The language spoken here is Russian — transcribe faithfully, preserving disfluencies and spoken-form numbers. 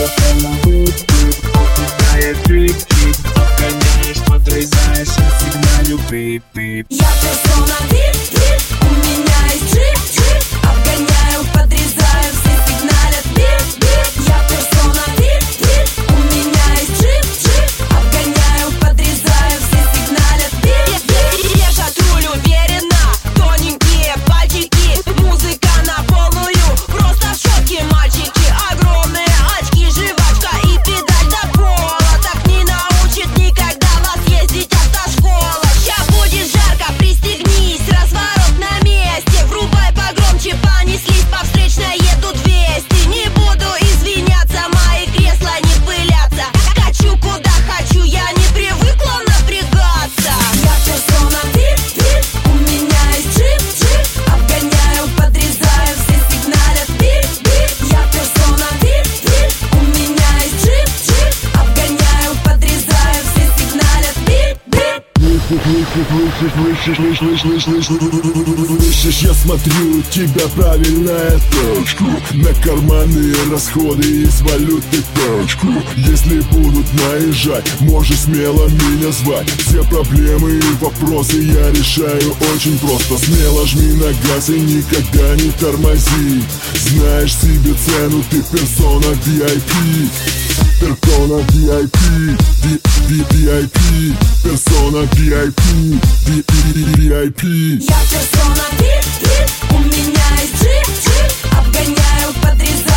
Попадает трип-трип, обгоняешь, подрезаешь, сигналю пип-пип. Я персона вип-вип, у меня есть джип-джип. Обгоняю, подрезаю, все сигналят бип-бип. Я персона вип-вип, у меня есть джип-джип. Обгоняю, подрезаю, все сигналят бип-бип. Держат руль уверенно, тоненькие пальчики. Музыка на полную, просто в шоке мальчики. Огромные очки, жвачка и педаль до пола. Так не научит никогда вас ездить автошкола. Ща будет жарко, пристегнись, разворот на месте. Врубай погромче, понеслись, по встречной едут двести. Не буду извиняться, мои кресла не пылятся. Хочу куда хочу, я не привыкла напрягаться. Я персона вип-вип, у меня есть джип-джип. Обгоняю, подрезаю, все сигналят бип-бип. Я персона вип-вип, у меня есть джип-джип. Обгоняю, подрезаю, все сигналят бип-бип. Слышишь, я смотрю, у тебя правильная точка. На карманные расходы есть валюты точку. Если будут наезжать, можешь смело меня звать. Все проблемы и вопросы я решаю очень просто. Смело жми на газ и никогда не тормози. Знаешь себе цену, ты персона ви ай пи. Персона ви ай пи, ви ай пи, персона ви ай пи, ви ай пи. Я персона вип-вип, у меня есть джип-джип. Обгоняю, подрезаю.